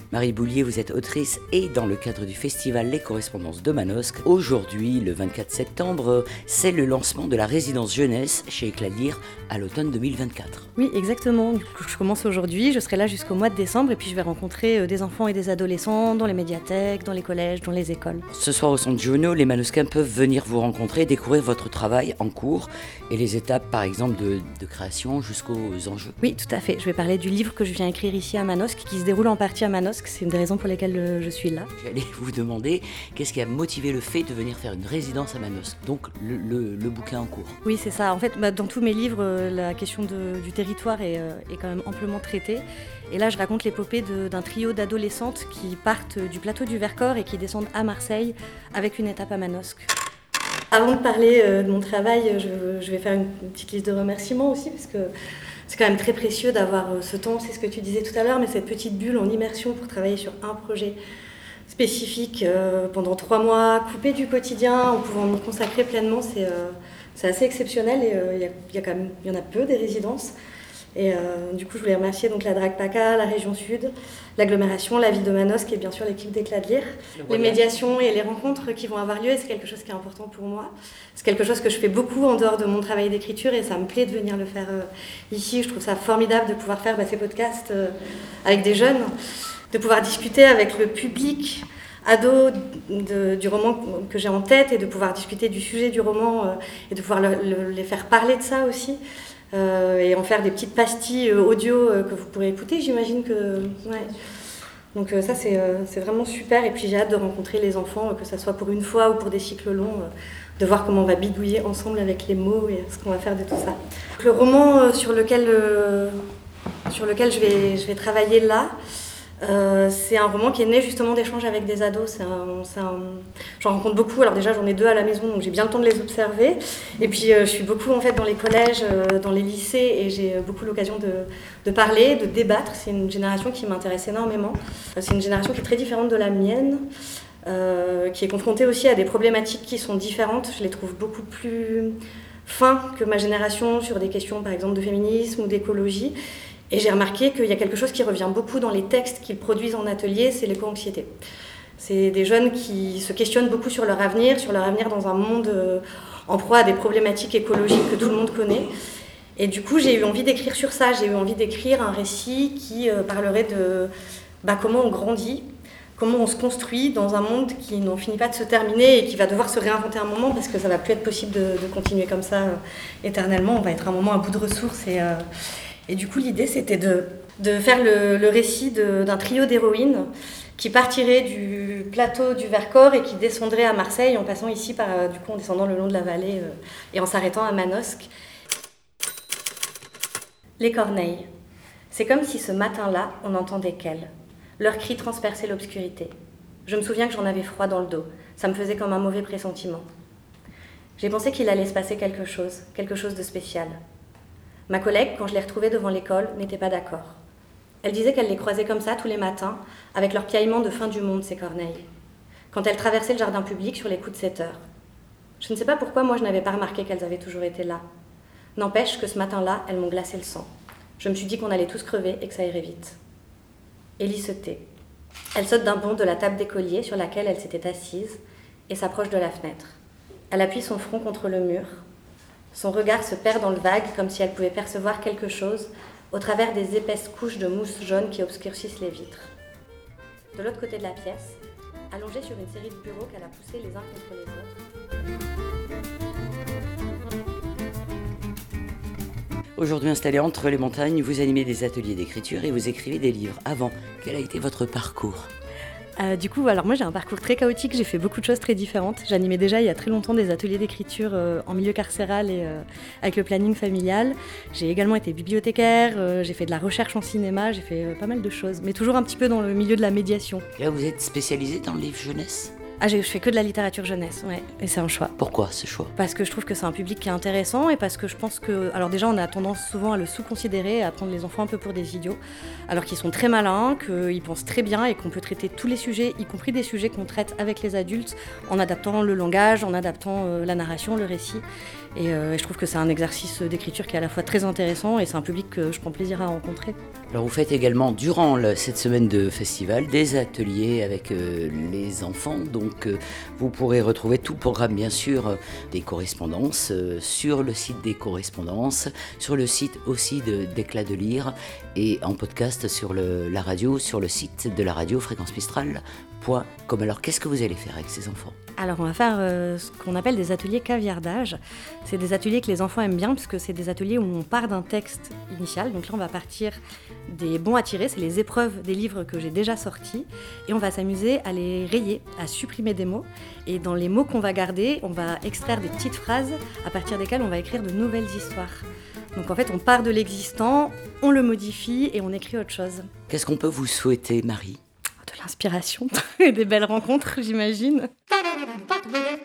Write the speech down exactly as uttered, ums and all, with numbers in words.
Marie Boulier, vous êtes autrice et dans le cadre du festival Les Correspondances de Manosque. Aujourd'hui, le vingt-quatre septembre, c'est le lancement de la résidence jeunesse chez Éclat de Lire à l'automne deux mille vingt-quatre. Oui, exactement. Du coup, je commence aujourd'hui, je serai là jusqu'au mois de décembre et puis je vais rencontrer des enfants et des adolescents dans les médiathèques, dans les collèges, dans les écoles. Ce soir au Centre Giono, les Manosquins peuvent venir vous rencontrer, découvrir votre travail en cours et les étapes, par exemple, de, de création jusqu'aux enjeux. Oui, tout à fait. Je vais parler du livre que je viens écrire ici à Manosque, qui se déroule en partie à Manosque. C'est une des raisons pour lesquelles je suis là. J'allais vous demander qu'est-ce qui a motivé le fait de venir faire une résidence à Manosque, donc le, le, le bouquin en cours. Oui, c'est ça. En fait, bah, dans tous mes livres, la question de, du territoire est, est quand même amplement traitée. Et là, je raconte l'épopée de, d'un trio d'adolescentes qui partent du plateau du Vercors et qui descendent à Marseille avec une étape à Manosque. Avant de parler euh, de mon travail, je, je vais faire une, une petite liste de remerciements aussi, parce que c'est quand même très précieux d'avoir euh, ce temps, c'est ce que tu disais tout à l'heure, mais cette petite bulle en immersion pour travailler sur un projet spécifique euh, pendant trois mois, coupé du quotidien, en pouvant m'y consacrer pleinement, c'est, euh, c'est assez exceptionnel et il euh, y, a, y a quand même, y en a peu des résidences. Et euh, du coup, je voulais remercier donc la Drac PACA, la région Sud, l'agglomération, la ville de Manosque et bien sûr l'équipe d'Éclat de Lire. Les médiations et les rencontres qui vont avoir lieu, c'est quelque chose qui est important pour moi. C'est quelque chose que je fais beaucoup en dehors de mon travail d'écriture et ça me plaît de venir le faire euh, ici. Je trouve ça formidable de pouvoir faire bah, ces podcasts euh, avec des jeunes, de pouvoir discuter avec le public ado de, du roman que j'ai en tête et de pouvoir discuter du sujet du roman euh, et de pouvoir le, le, les faire parler de ça aussi. Euh, et en faire des petites pastilles euh, audio euh, que vous pourrez écouter, j'imagine que... Ouais. Donc euh, ça, c'est, euh, c'est vraiment super. Et puis j'ai hâte de rencontrer les enfants, euh, que ce soit pour une fois ou pour des cycles longs, euh, de voir comment on va bidouiller ensemble avec les mots et ce qu'on va faire de tout ça. Le roman euh, sur lequel, euh, sur lequel je vais, je vais travailler là, Euh, c'est un roman qui est né justement d'échanges avec des ados. C'est un, c'est un... J'en rencontre beaucoup. Alors déjà, j'en ai deux à la maison, donc j'ai bien le temps de les observer. Et puis, euh, je suis beaucoup en fait dans les collèges, euh, dans les lycées, et j'ai beaucoup l'occasion de, de parler, de débattre. C'est une génération qui m'intéresse énormément. C'est une génération qui est très différente de la mienne, euh, qui est confrontée aussi à des problématiques qui sont différentes. Je les trouve beaucoup plus fins que ma génération sur des questions, par exemple, de féminisme ou d'écologie. Et j'ai remarqué qu'il y a quelque chose qui revient beaucoup dans les textes qu'ils produisent en atelier, c'est l'éco-anxiété. C'est des jeunes qui se questionnent beaucoup sur leur avenir, sur leur avenir dans un monde en proie à des problématiques écologiques que tout le monde connaît. Et du coup, j'ai eu envie d'écrire sur ça. J'ai eu envie d'écrire un récit qui parlerait de bah, comment on grandit, comment on se construit dans un monde qui n'en finit pas de se terminer et qui va devoir se réinventer un moment parce que ça ne va plus être possible de, de continuer comme ça euh, éternellement. On va être un moment à bout de ressources et... Euh, Et du coup, l'idée, c'était de, de faire le, le récit de, d'un trio d'héroïnes qui partirait du plateau du Vercors et qui descendrait à Marseille en passant ici, par, du coup, en descendant le long de la vallée euh, et en s'arrêtant à Manosque. Les corneilles. C'est comme si ce matin-là, on n'entendait qu'elles. Leurs cris transperçaient l'obscurité. Je me souviens que j'en avais froid dans le dos. Ça me faisait comme un mauvais pressentiment. J'ai pensé qu'il allait se passer quelque chose, quelque chose de spécial. Ma collègue, quand je l'ai retrouvée devant l'école, n'était pas d'accord. Elle disait qu'elle les croisait comme ça tous les matins, avec leur piaillement de fin du monde, ces corneilles, quand elles traversaient le jardin public sur les coups de sept heures. Je ne sais pas pourquoi moi je n'avais pas remarqué qu'elles avaient toujours été là. N'empêche que ce matin-là, elles m'ont glacé le sang. Je me suis dit qu'on allait tous crever et que ça irait vite. Élie se tait. Elle saute d'un bond de la table d'écolier sur laquelle elle s'était assise et s'approche de la fenêtre. Elle appuie son front contre le mur. Son regard se perd dans le vague, comme si elle pouvait percevoir quelque chose au travers des épaisses couches de mousse jaune qui obscurcissent les vitres. De l'autre côté de la pièce, allongée sur une série de bureaux qu'elle a poussés les uns contre les autres. Aujourd'hui installé entre les montagnes, vous animez des ateliers d'écriture et vous écrivez des livres. Avant, quel a été votre parcours ? Euh, du coup, alors moi j'ai un parcours très chaotique, j'ai fait beaucoup de choses très différentes. J'animais déjà il y a très longtemps des ateliers d'écriture euh, en milieu carcéral et euh, avec le planning familial. J'ai également été bibliothécaire, euh, j'ai fait de la recherche en cinéma, j'ai fait euh, pas mal de choses, mais toujours un petit peu dans le milieu de la médiation. Là, vous êtes spécialisée dans le livre jeunesse ? Ah, je fais que de la littérature jeunesse, ouais, et c'est un choix. Pourquoi ce choix ? Parce que je trouve que c'est un public qui est intéressant et parce que je pense que... Alors déjà, on a tendance souvent à le sous-considérer, à prendre les enfants un peu pour des idiots, alors qu'ils sont très malins, qu'ils pensent très bien et qu'on peut traiter tous les sujets, y compris des sujets qu'on traite avec les adultes, en adaptant le langage, en adaptant euh, la narration, le récit. Et, euh, et je trouve que c'est un exercice d'écriture qui est à la fois très intéressant et c'est un public que je prends plaisir à rencontrer. Alors vous faites également, durant le, cette semaine de festival, des ateliers avec euh, les enfants. Donc euh, vous pourrez retrouver tout le programme, bien sûr, euh, des correspondances euh, sur le site des correspondances, sur le site aussi de, d'Éclat de Lire et en podcast sur le, la radio, sur le site de la radio fréquence mistral point com. Alors qu'est-ce que vous allez faire avec ces enfants ? Alors on va faire euh, ce qu'on appelle des ateliers caviardage. C'est des ateliers que les enfants aiment bien parce que c'est des ateliers où on part d'un texte initial. Donc là on va partir des bons à tirer, c'est les épreuves des livres que j'ai déjà sortis. Et on va s'amuser à les rayer, à supprimer des mots. Et dans les mots qu'on va garder, on va extraire des petites phrases à partir desquelles on va écrire de nouvelles histoires. Donc en fait on part de l'existant, on le modifie et on écrit autre chose. Qu'est-ce qu'on peut vous souhaiter, Marie ? De l'inspiration et des belles rencontres, j'imagine.